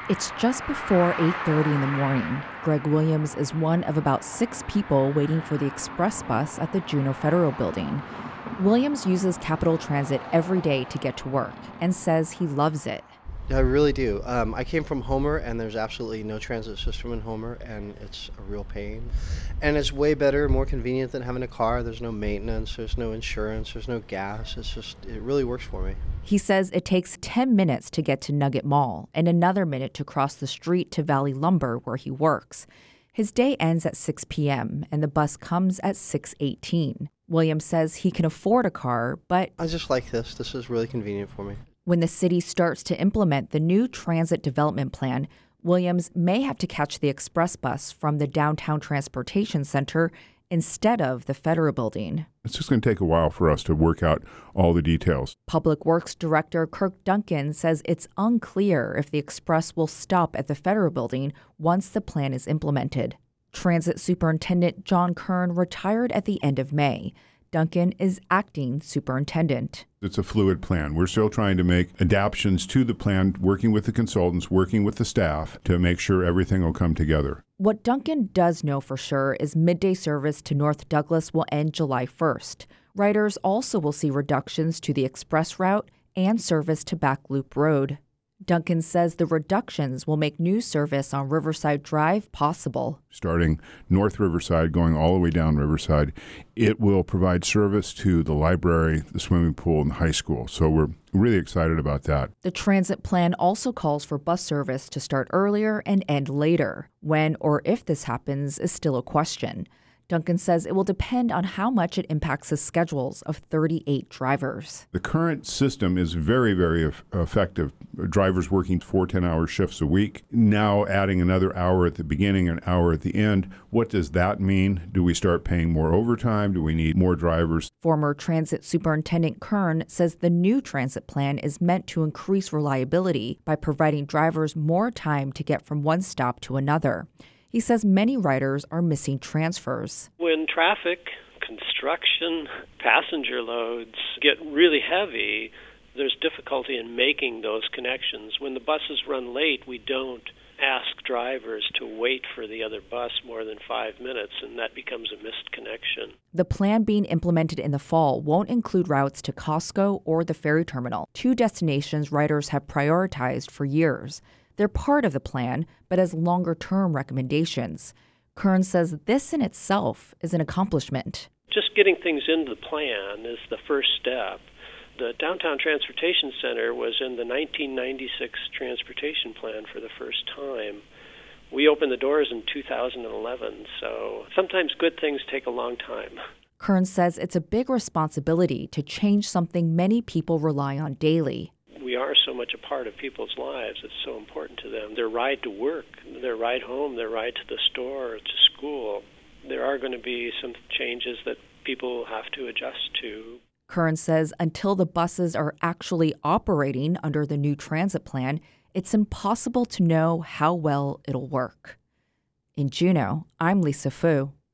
It's just before 8:30 in the morning. Greg Williams is one of about 6 people waiting for the express bus at the Juneau Federal Building. Williams uses Capital Transit every day to get to work and says he loves it. I really do. I came from Homer, and there's absolutely no transit system in Homer, and it's a real pain. And it's way better, more convenient than having a car. There's no maintenance, there's no insurance, there's no gas. It really works for me. He says it takes 10 minutes to get to Nugget Mall and another minute to cross the street to Valley Lumber, where he works. His day ends at 6 p.m., and the bus comes at 6:18. Williams says he can afford a car, but I just like this. This is really convenient for me. When the city starts to implement the new transit development plan, Williams may have to catch the express bus from the Downtown Transportation Center instead of the Federal Building. It's just going to take a while for us to work out all the details. Public Works Director Kirk Duncan says it's unclear if the express will stop at the Federal Building once the plan is implemented. Transit Superintendent John Kern retired at the end of May. Duncan is acting superintendent. It's a fluid plan. We're still trying to make adaptations to the plan, working with the consultants, working with the staff to make sure everything will come together. What Duncan does know for sure is midday service to North Douglas will end July 1st. Riders also will see reductions to the express route and service to Back Loop Road. Duncan says the reductions will make new service on Riverside Drive possible. Starting North Riverside, going all the way down Riverside, it will provide service to the library, the swimming pool, and the high school. So we're really excited about that. The transit plan also calls for bus service to start earlier and end later. When or if this happens is still a question. Duncan says it will depend on how much it impacts the schedules of 38 drivers. The current system is very, very effective. Drivers working 4 10-hour shifts a week. Now adding another hour at the beginning, an hour at the end. What does that mean? Do we start paying more overtime? Do we need more drivers? Former Transit Superintendent Kern says the new transit plan is meant to increase reliability by providing drivers more time to get from one stop to another. He says many riders are missing transfers. When traffic, construction, passenger loads get really heavy, there's difficulty in making those connections. When the buses run late, we don't ask drivers to wait for the other bus more than 5 minutes, and that becomes a missed connection. The plan being implemented in the fall won't include routes to Costco or the ferry terminal, 2 destinations riders have prioritized for years. They're part of the plan, but as longer-term recommendations. Kern says this in itself is an accomplishment. Just getting things into the plan is the first step. The Downtown Transportation Center was in the 1996 Transportation Plan for the first time. We opened the doors in 2011, so sometimes good things take a long time. Kern says it's a big responsibility to change something many people rely on daily. We are so much a part of people's lives. It's so important to them. Their ride to work, their ride home, their ride to the store, to school. There are going to be some changes that people have to adjust to. Kern says until the buses are actually operating under the new transit plan, it's impossible to know how well it'll work. In Juneau, I'm Lisa Fu.